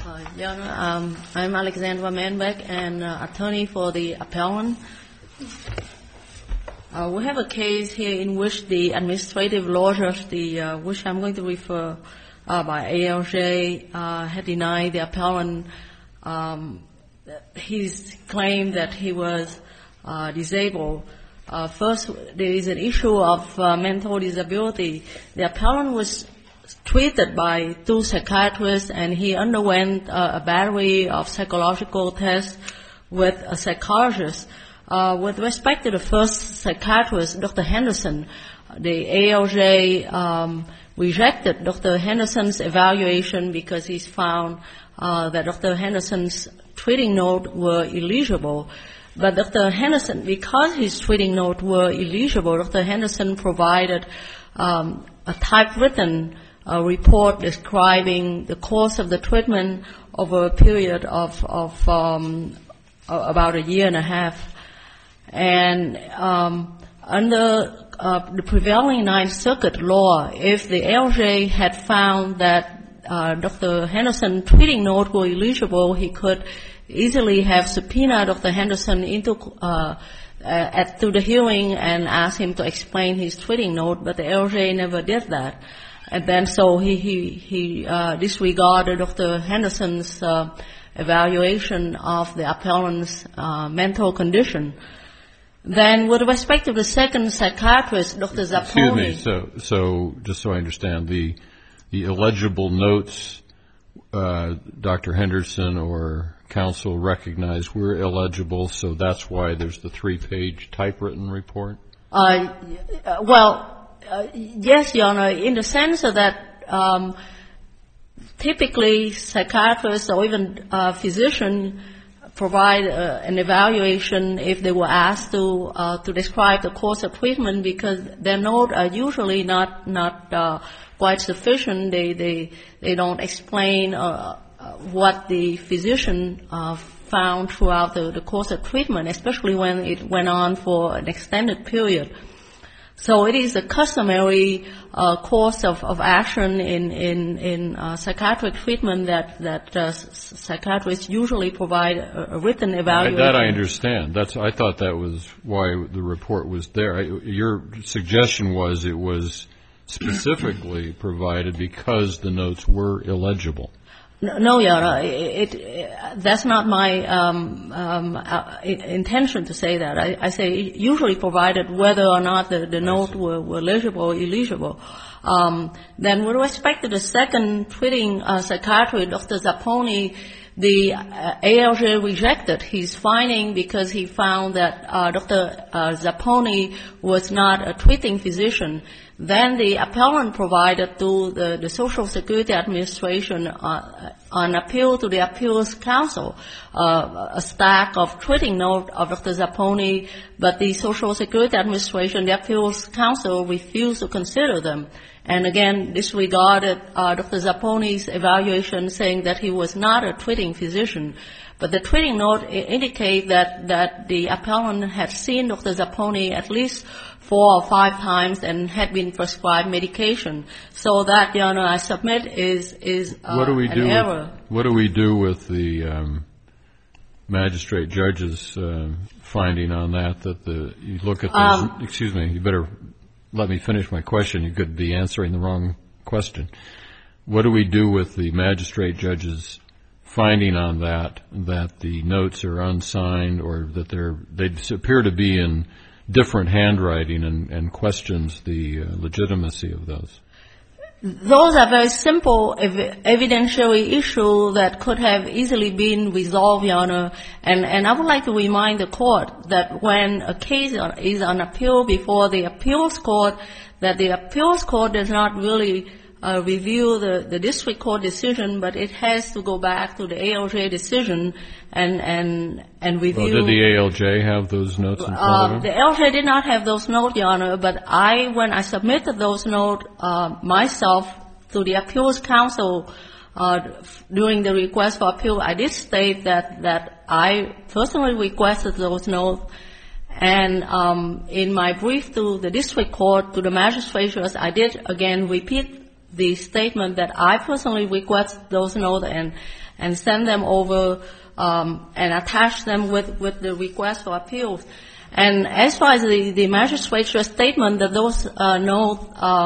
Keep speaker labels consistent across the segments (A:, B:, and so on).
A: Your Honor, I'm Alexandra Manbeck, and attorney for the appellant. We have a case here in which the administrative law judge, which I'm going to refer by ALJ, had denied the appellant his claim that he was disabled. First, there is an issue of mental disability. The appellant was treated by 2 psychiatrists, and he underwent a battery of psychological tests with a psychologist. With respect to the first psychiatrist, Dr. Henderson, the ALJ rejected Dr. Henderson's evaluation because he found that Dr. Henderson's treating notes were illegible. But Dr. Henderson, because his treating notes were illegible, Dr. Henderson provided a typewritten report describing the course of the treatment over a period of about a year and a half. And under the prevailing Ninth Circuit law, if the ALJ had found that Dr. Henderson's treating notes were illegible, he could easily have subpoenaed Dr. Henderson to the hearing and asked him to explain his treating note, but the ALJ never did that. And then so he disregarded Dr. Henderson's evaluation of the appellant's mental condition. Then with respect to the second psychiatrist, Dr. Zapponi.
B: Excuse me, so just so I understand, the illegible notes Dr. Henderson or counsel recognized were illegible, so that's why there's the 3-page typewritten report?
A: Yes, Your Honor, in the sense that typically psychiatrists or even physicians provide an evaluation if they were asked to describe the course of treatment, because their notes are usually not quite sufficient. They don't explain what the physician found throughout the course of treatment, especially when it went on for an extended period. So it is a customary course of action in psychiatric treatment that psychiatrists usually provide a written evaluation.
B: That I understand. I thought that was why the report was there. Your suggestion was it was specifically provided because the notes were illegible.
A: No, Your Honor, that's not my intention to say that. I say usually provided whether or not the notes were legible or illegible. Then with respect to the second treating psychiatrist, Dr. Zapponi, the ALJ rejected his finding because he found that Dr. Zapponi was not a treating physician. Then the appellant provided to the Social Security Administration on appeal to the Appeals Council a stack of treating notes of Dr. Zapponi, but the Social Security Administration, the Appeals Council, refused to consider them. And again, disregarded Dr. Zapponi's evaluation, saying that he was not a treating physician. But the treating note indicate that the appellant had seen Dr. Zapponi at least 4 or 5 times and had been prescribed medication. So that, Your Honor, I submit is an error.
B: What do we do with the magistrate judge's finding on that you look at those, excuse me, you better let me finish my question. You could be answering the wrong question. What do we do with the magistrate judge's finding on that the notes are unsigned or that they appear to be in different handwriting and questions the legitimacy of those?
A: Those are very simple evidentiary issues that could have easily been resolved, Your Honor. And I would like to remind the court that when a case is on appeal before the appeals court, that the appeals court does not really review the district court decision, but it has to go back to the ALJ decision and review.
B: Well, did the ALJ have those notes in front of it?
A: The ALJ did not have those notes, Your Honor, but when I submitted those notes myself to the Appeals Council during the request for appeal, I did state that I personally requested those notes. And in my brief to the district court, to the magistrates, I did again repeat the statement that I personally request those notes and send them over and attach them with the request for appeals. And as far as the magistrate's statement that those notes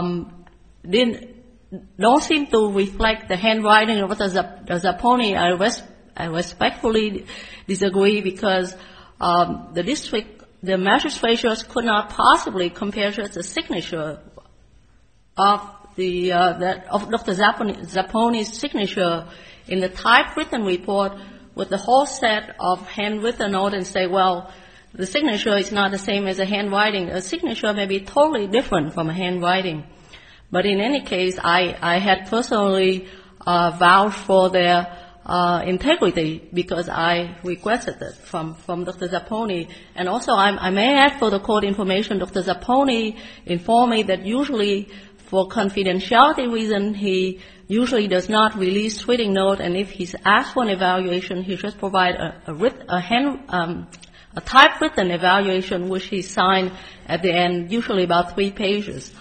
A: don't seem to reflect the handwriting of the Zapponi, I respectfully disagree, because the magistrate judge could not possibly compare the signature of Dr. Zapponi's signature in the typewritten report with the whole set of handwritten notes and say, well, the signature is not the same as a handwriting. A signature may be totally different from a handwriting. But in any case, I had personally vouched for their integrity because I requested it from Dr. Zapponi. And also, I may add for the court information, Dr. Zapponi informed me that usually for confidentiality reason, he usually does not release tweeting note, and if he's asked for an evaluation, he just provide a typewritten evaluation, which he signed at the end, usually about 3 pages.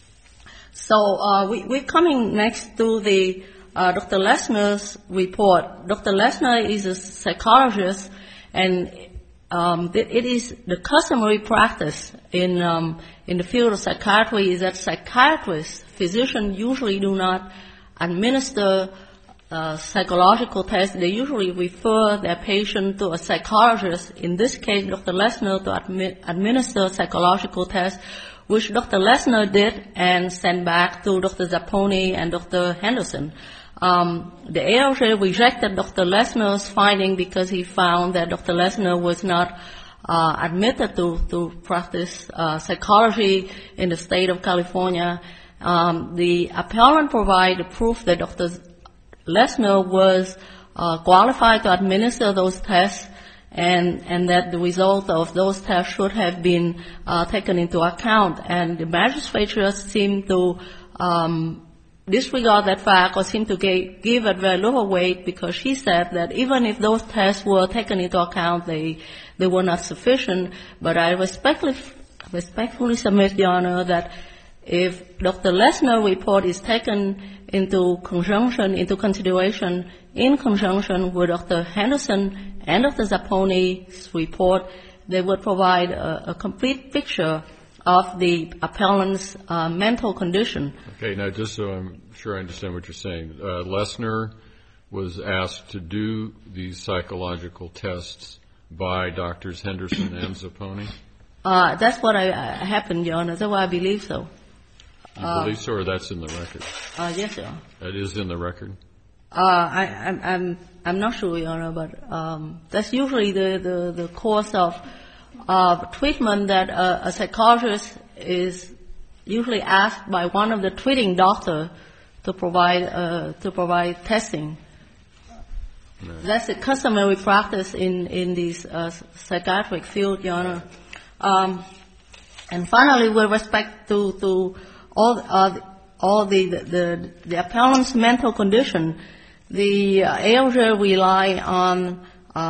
A: So we're coming next to the Dr. Lesner's report. Dr. Lesner is a psychologist, and it is the customary practice in the field of psychiatry is that psychiatrists, physicians usually do not administer psychological tests. They usually refer their patient to a psychologist. In this case, Dr. Lesner to administer psychological tests, which Dr. Lesner did and sent back to Dr. Zapponi and Dr. Henderson. The ALJ rejected Dr. Lesner's finding because he found that Dr. Lesner was not admitted to practice psychology in the state of California. The appellant provided proof that Dr. Lesner was qualified to administer those tests, and that the result of those tests should have been taken into account. And the magistrate just seemed to disregard that fact or seemed to give it very little weight, because she said that even if those tests were taken into account, they were not sufficient. But I respectfully submit, Your Honor, that if Dr. Lesner's report is taken into consideration in conjunction with Dr. Henderson and Dr. Zapponi's report, they would provide a complete picture of the appellant's mental condition.
B: Okay, now just so I'm sure I understand what you're saying, Lesner was asked to do these psychological tests by Drs. Henderson and Zapponi?
A: That's what happened, Your Honor. That's why I believe so.
B: You believe so, or that's in the record?
A: Yes, Your Honor.
B: That is in the record?
A: I'm not sure, Your Honor, but that's usually the course of treatment, that a psychologist is usually asked by one of the treating doctor to provide testing. No. That's a customary practice in these psychiatric field, Your Honor. And finally, with respect to all the appellant's mental condition, the ALJ rely on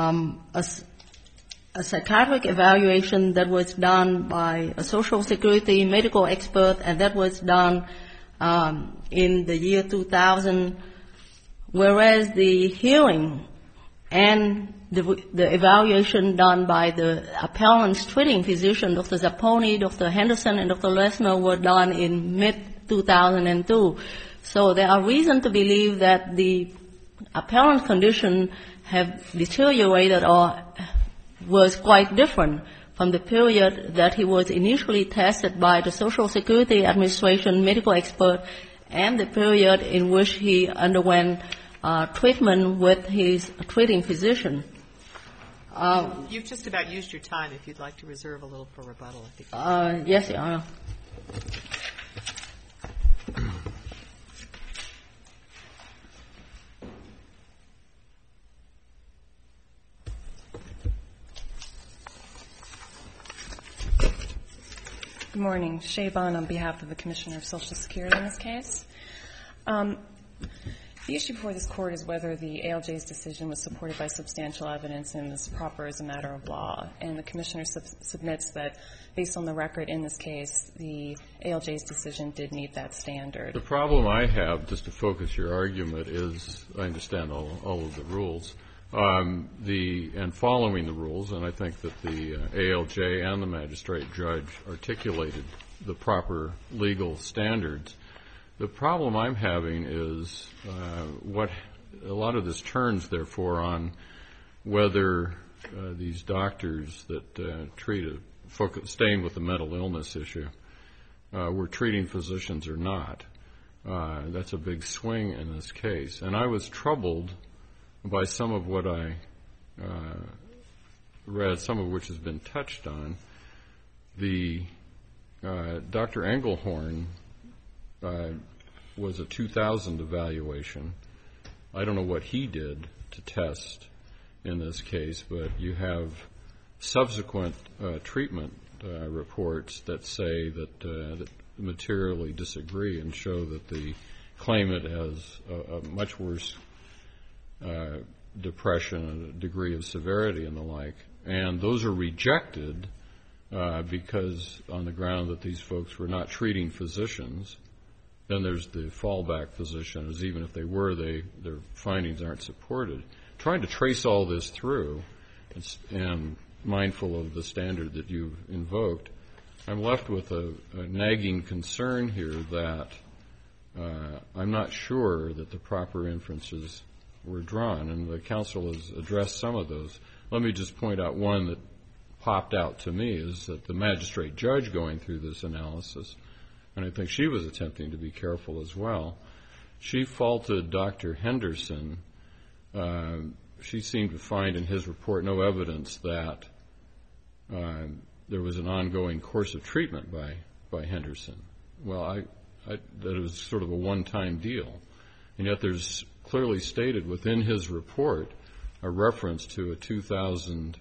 A: a psychiatric evaluation that was done by a Social Security medical expert, and that was done in the year 2000, whereas the hearing and the evaluation done by the appellant's treating physician, Dr. Zapponi, Dr. Henderson, and Dr. Lesner, were done in mid-2002. So there are reasons to believe that the appellant's condition have deteriorated or was quite different from the period that he was initially tested by the Social Security Administration medical expert and the period in which he underwent treatment with his treating physician.
C: You've just about used your time. If you'd like to reserve a little for rebuttal, I think.
A: Yes, Your Honor.
D: Good morning. Shea Bond on behalf of the Commissioner of Social Security in this case. The issue before this Court is whether the ALJ's decision was supported by substantial evidence and is proper as a matter of law. And the Commissioner submits that, based on the record in this case, the ALJ's decision did meet that standard.
B: The problem I have, just to focus your argument, is I understand all of the rules. And following the rules, and I think that the ALJ and the magistrate judge articulated the proper legal standards. The problem I'm having is what a lot of this turns, therefore, on whether these doctors that staying with the mental illness issue, were treating physicians or not. That's a big swing in this case. And I was troubled by some of what I read, some of which has been touched on. Dr. Engelhorn was a 2000 evaluation. I don't know what he did to test in this case, but you have subsequent treatment reports that say that materially disagree and show that the claimant has a much worse depression, a degree of severity and the like. And those are rejected because on the ground that these folks were not treating physicians. Then there's the fallback position, as even if they were, their findings aren't supported. Trying to trace all this through and mindful of the standard that you've invoked, I'm left with a nagging concern here that I'm not sure that the proper inferences were drawn, and the counsel has addressed some of those. Let me just point out one that popped out to me is that the magistrate judge going through this analysis, and I think she was attempting to be careful as well, she faulted Dr. Henderson. She seemed to find in his report no evidence that there was an ongoing course of treatment by Henderson. Well, that it was sort of a one-time deal. And yet there's clearly stated within his report a reference to a 2000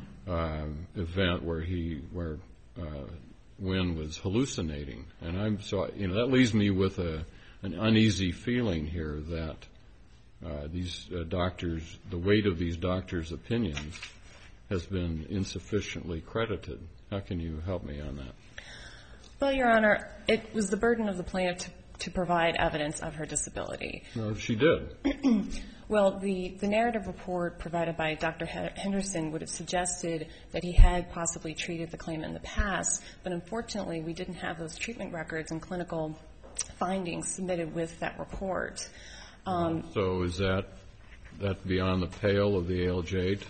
B: event where Wynn was hallucinating. And that leaves me with an uneasy feeling here that these doctors, the weight of these doctors' opinions has been insufficiently credited. How can you help me on that?
D: Well, Your Honor, it was the burden of the plaintiff to provide evidence of her disability.
B: No, she did.
D: Well, the narrative report provided by Dr. Henderson would have suggested that he had possibly treated the claimant in the past, but unfortunately we didn't have those treatment records and clinical findings submitted with that report.
B: So is that beyond the pale of the ALJ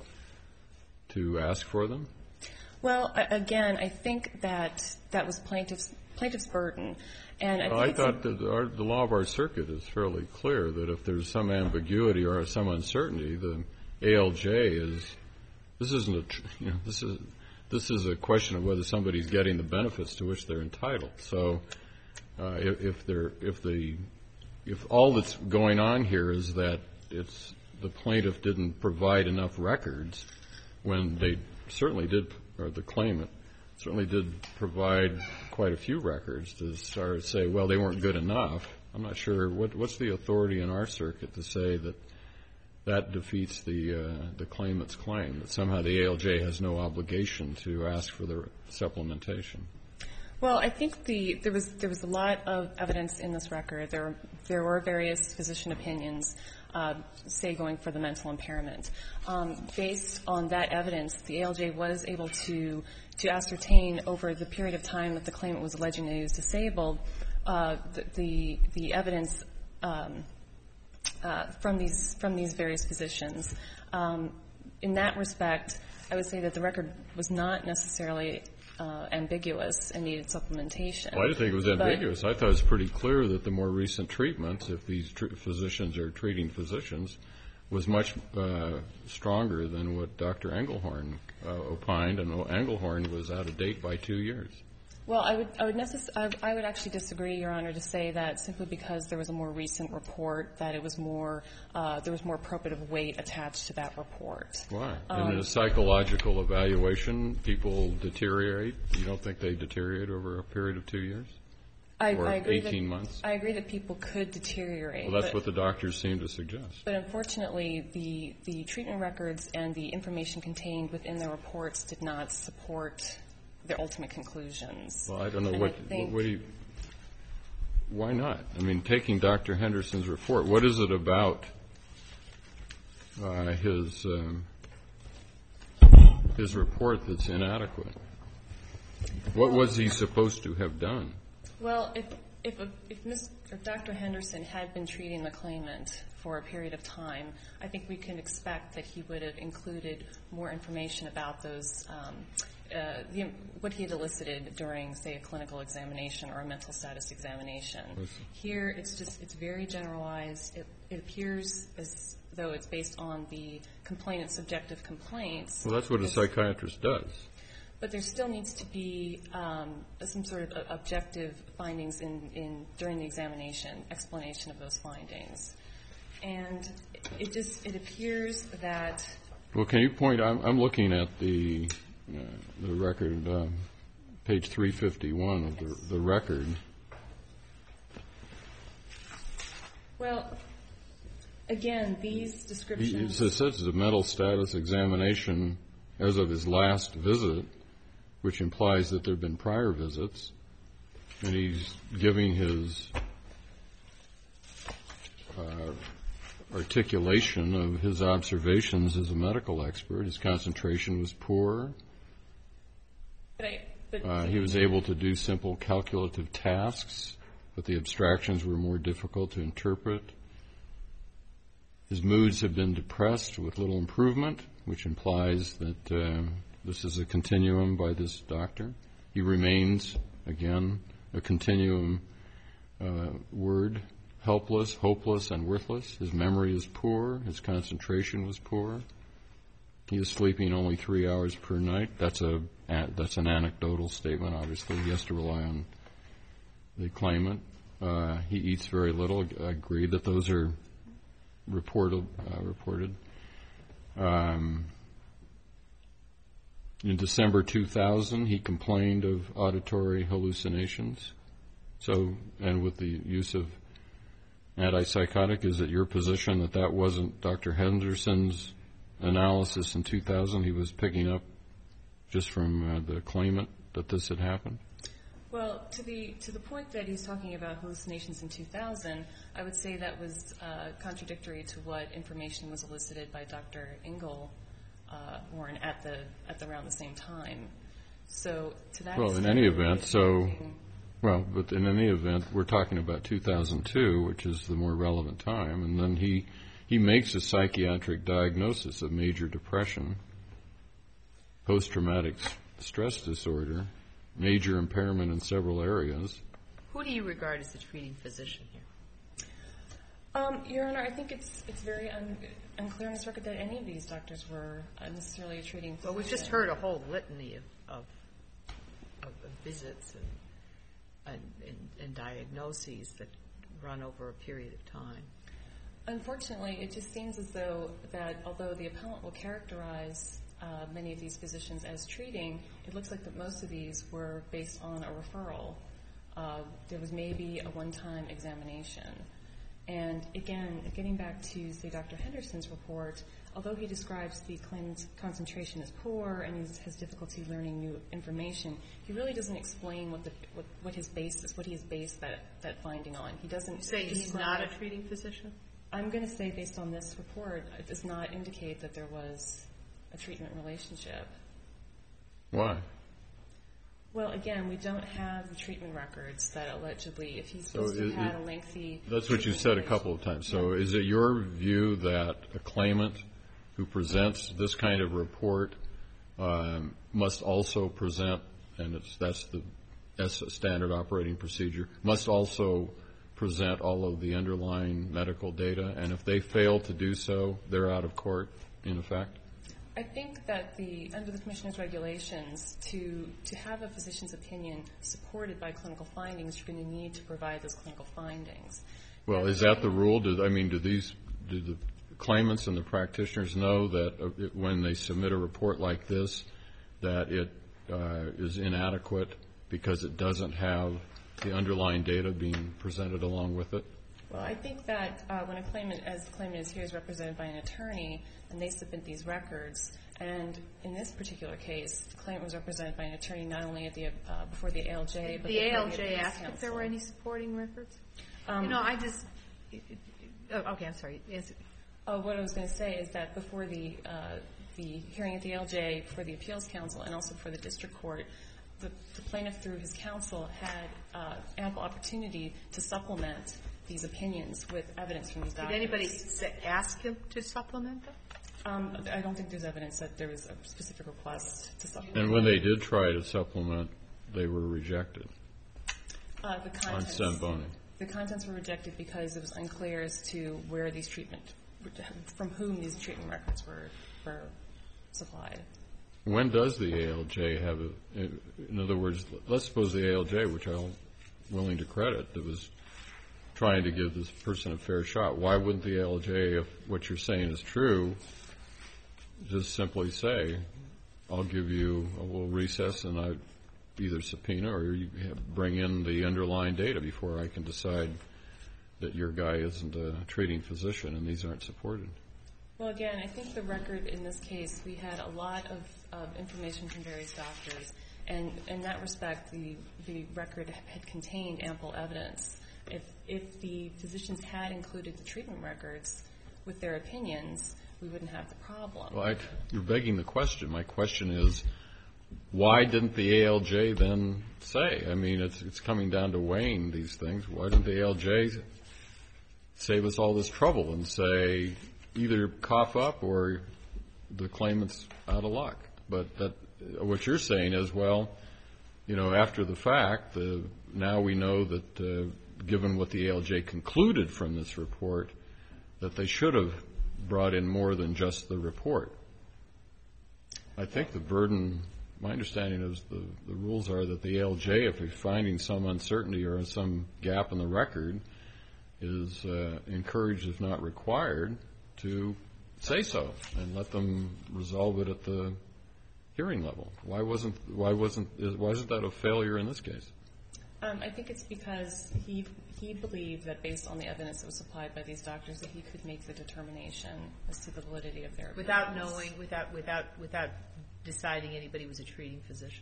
B: to ask for them?
D: Well, again, I think that was plaintiff's burden. And
B: I thought that the law of our circuit is fairly clear that if there's some ambiguity or some uncertainty, the ALJ this is a question of whether somebody's getting the benefits to which they're entitled. So if all that's going on here is that the plaintiff didn't provide enough records when they certainly did, or the claimant certainly did provide quite a few records to start to say, well, they weren't good enough. I'm not sure what's the authority in our circuit to say that defeats the claimant's claim, that somehow the ALJ has no obligation to ask for the supplementation.
D: Well, I think there was a lot of evidence in this record. There were various physician opinions, say, going for the mental impairment. Based on that evidence, the ALJ was able to ascertain over the period of time that the claimant was alleging that he was disabled, the evidence from these various physicians. In that respect, I would say that the record was not necessarily ambiguous and needed supplementation.
B: Well, I didn't think it was ambiguous. I thought it was pretty clear that the more recent treatments, if these physicians are treating physicians, was much stronger than what Dr. Engelhorn opined, and Engelhorn was out of date by 2 years.
D: Well, I would actually disagree, Your Honor, to say that simply because there was a more recent report that it was more there was more probative weight attached to that report.
B: Why? In a psychological evaluation, people deteriorate. You don't think they deteriorate over a period of 2 years? or 18 months?
D: I agree that people could deteriorate.
B: Well, that's what the doctors seem to suggest.
D: But unfortunately, the treatment records and the information contained within the reports did not support their ultimate conclusions.
B: Well, I don't know why not? I mean, taking Dr. Henderson's report, what is it about his report that's inadequate? What was he supposed to have done?
D: Well, if Dr. Henderson had been treating the claimant for a period of time, I think we can expect that he would have included more information about those, what he had elicited during, say, a clinical examination or a mental status examination. Here, it's very generalized. It appears as though it's based on the complainant's subjective complaints.
B: Well, that's what a psychiatrist does.
D: But there still needs to be some sort of objective findings during the examination, explanation of those findings. And it appears that...
B: Well, can you point... I'm looking at the record, page 351 of the record.
D: Well, again, these descriptions...
B: It says it's a mental status examination as of his last visit, which implies that there have been prior visits, and he's giving his articulation of his observations as a medical expert. His concentration was poor. He was able to do simple calculative tasks, but the abstractions were more difficult to interpret. His moods have been depressed with little improvement, which implies that this is a continuum by this doctor. He remains, again, a continuum word, helpless, hopeless, and worthless. His memory is poor. His concentration was poor. He is sleeping only 3 hours per night. That's an anecdotal statement, obviously. He has to rely on the claimant. He eats very little. I agree that those are reported. In December 2000, he complained of auditory hallucinations. So, and with the use of antipsychotic, is it your position that that wasn't Dr. Henderson's analysis in 2000? He was picking up just from the claimant that this had happened?
D: Well, to the point that he's talking about hallucinations in 2000, I would say that was contradictory to what information was elicited by Dr. Engel Warren at around the same time. So to that
B: well,
D: extent,
B: in any event, but in any event, we're talking about 2002, which is the more relevant time, and then he makes a psychiatric diagnosis of major depression, post-traumatic stress disorder, major impairment in several areas.
C: Who do you regard as the treating physician here?
D: Your Honor, I think it's very unclear on this record that any of these doctors were necessarily a treating physician.
C: Well, we've just heard a whole litany of visits and diagnoses that run over a period of time.
D: Unfortunately, it just seems as though that although the appellant will characterize many of these physicians as treating, it looks like that most of these were based on a referral. There was maybe a one-time examination. And again, getting back to, say, Dr. Henderson's report, although he describes the claimant's concentration as poor and he has difficulty learning new information, he really doesn't explain what his basis, what he has based that finding on. He doesn't
C: say he's not a treating physician?
D: I'm going to say, based on this report, it does not indicate that there was a treatment relationship.
B: Why?
D: Well, again, we don't have the treatment records that allegedly, if he's supposed to have had a lengthy...
B: That's what you said a couple of times. So is it your view that a claimant who presents this kind of report must also present, and that's a standard operating procedure, must also present all of the underlying medical data, and if they fail to do so, they're out of court, in effect?
D: I think that under the Commissioner's regulations, to have a physician's opinion supported by clinical findings, you're going to need to provide those clinical findings.
B: Well, is that the rule? Do the claimants and the practitioners know that when they submit a report like this, that it is inadequate because it doesn't have the underlying data being presented along with it?
D: Well, I think that when a claimant, as the claimant is here, is represented by an attorney, and they submit these records, and in this particular case, the claimant was represented by an attorney not only at the before the ALJ, but
C: the ALJ asked
D: counsel.
C: if there were any supporting records. Okay, I'm sorry.
D: What I was going to say is that before the hearing at the ALJ, for the appeals council, and also for the district court, the plaintiff, through his counsel, had ample opportunity to supplement these opinions with evidence from these documents.
C: Did anybody ask him to supplement them?
D: I don't think there's evidence that there was a specific request to supplement.
B: And when they did try to supplement, they were rejected
D: The contents,
B: on Samboni.
D: The contents were rejected because it was unclear as to where these from whom these treatment records were supplied.
B: When does the ALJ have in other words, let's suppose the ALJ, which I'm willing to credit, that was trying to give this person a fair shot. Why wouldn't the ALJ, if what you're saying is true, just simply say, I'll give you a little recess and I either subpoena or you bring in the underlying data before I can decide that your guy isn't a treating physician and these aren't supported?
D: Well, again, I think the record in this case, we had a lot of information from various doctors, and in that respect, the record had contained ample evidence. If the physicians had included the treatment records with their opinions, we wouldn't have the problem.
B: Well, you're begging the question. My question is, why didn't the ALJ then say? I mean, it's coming down to weighing these things. Why didn't the ALJ save us all this trouble and say, either cough up or the claimant's out of luck? But what you're saying is, well, after the fact, now we know that given what the ALJ concluded from this report, that they should have brought in more than just the report. I think the burden, my understanding is the rules are that the ALJ, if he's finding some uncertainty or some gap in the record, is encouraged, if not required, to say so and let them resolve it at the hearing level. Why wasn't that a failure in this case?
D: I think it's because he believed that based on the evidence that was supplied by these doctors that he could make the determination as to the validity of their
C: without knowing, without deciding anybody was a treating physician.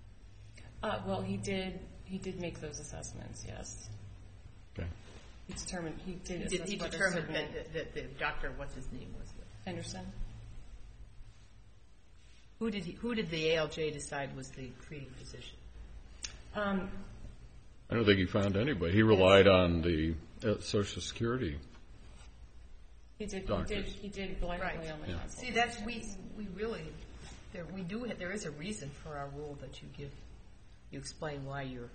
D: Well, he did make those assessments. Yes.
B: Okay.
D: He determined
C: that the doctor, what's his name, was
D: Henderson.
C: Who did the ALJ decide was the treating physician?
B: I don't think he found anybody. He relied on the Social Security.
D: He did
B: doctors.
D: He did blindly on the consultation.
C: See, that's we really there is a reason for our rule that you explain why you're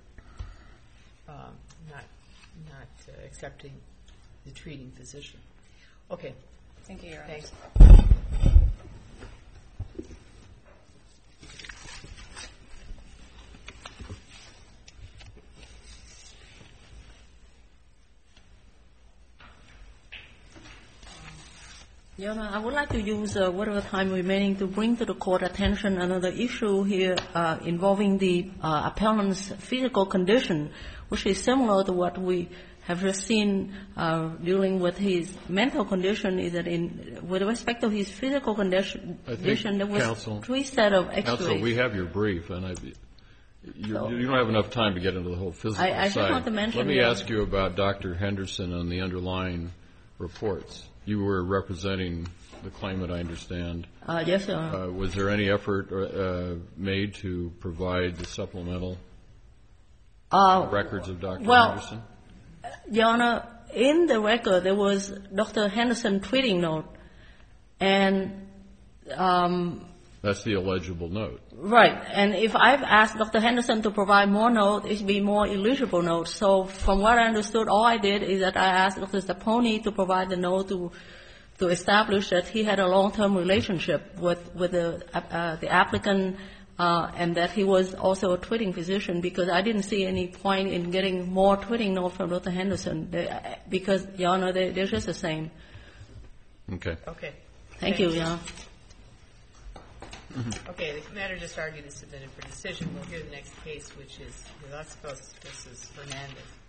C: not accepting the treating physician. Okay.
D: Thank you, Your Honor.
C: Thanks.
A: Your Honor, I would like to use whatever time remaining to bring to the court attention another issue here involving the appellant's physical condition, which is similar to what we have just seen dealing with his mental condition. Is that with respect to his physical condition, there was
B: counsel,
A: 3 sets of X-rays.
B: Counsel, we have your brief, and you don't have enough time to get into the whole physical side.
A: I just want to mention.
B: Let me ask you about Dr. Henderson and the underlying reports. You were representing the claimant, I understand.
A: Yes, Your Honor.
B: Was there any effort made to provide the supplemental records of Dr. Henderson?
A: Your Honor, in the record there was Dr. Henderson treating note, and
B: that's the illegible note.
A: Right. And if I've asked Dr. Henderson to provide more notes, it would be more illegible notes. So from what I understood, all I did is that I asked Dr. Zapponi to provide the note to establish that he had a long-term relationship with the applicant and that he was also a treating physician, because I didn't see any point in getting more treating notes from Dr. Henderson because, Your Honor, they're just the same.
B: Okay.
C: Okay.
A: Thank you, Your Honor.
C: Okay, the matter just argued is submitted for decision. We'll hear the next case, which is Velasquez versus Fernandez.